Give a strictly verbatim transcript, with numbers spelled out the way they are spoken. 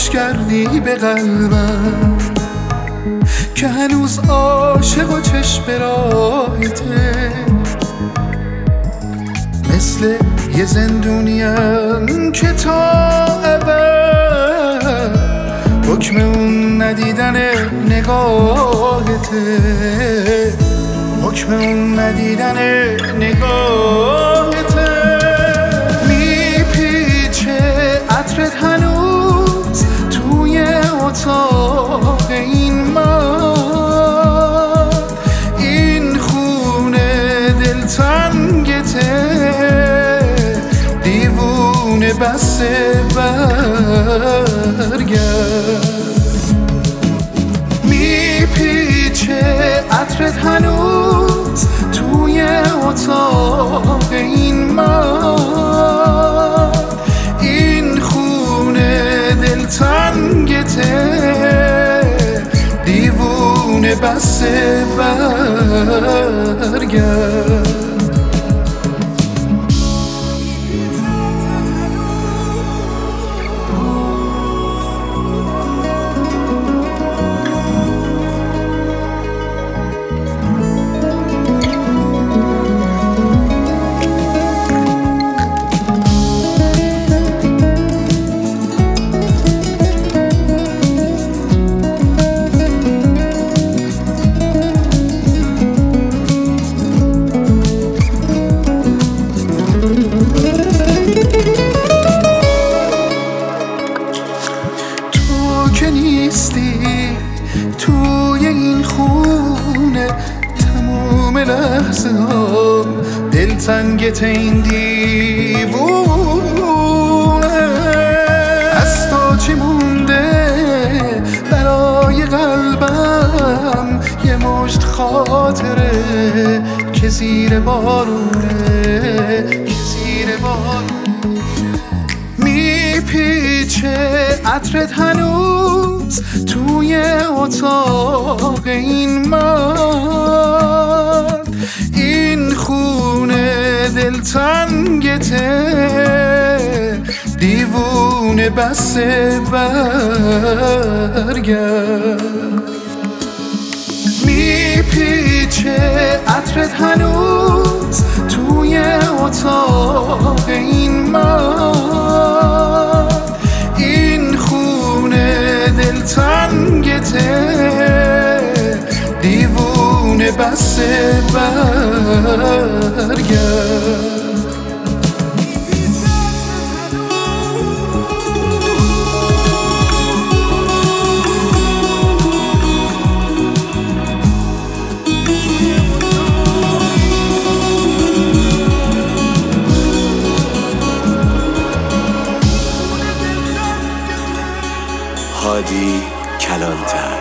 خوش کردی به قلبم که هنوز عاشق و چشم راهته، مثل یه زندونیم که تا ابد حکم اون ندیدن نگاهته، حکم اون ندیدن نگاهته. میپیچه عطرت هنوز توی اتاق این من، این خونه دلتنگته، دیوونه بسه برگرد. میپیچه عطرت هنوز توی اتاق این من، این خونه دلتنگته، دیوونه بسه برگرد. که نیستی توی این خونه، تمام لحظه ها دلتنگت این دیوونه. از تو چی مونده برای قلبم؟ یه مشت خاطره که زیر بارونه، که زیر بارونه. میپیچه عطرت هنوز توی اتاق این من، این خونه دلتنگته، دیوونه بسه برگرد. میپیچه عطرت هنوز توی اتاق این من، این خونه دلتنگته، دیوونه بسه برگرد. هادی کلانتر.